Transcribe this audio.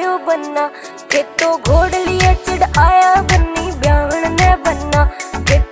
जो बनना, खेतों घोड़ लिए चिड़ आया बन्नी ब्याहण ने बनना।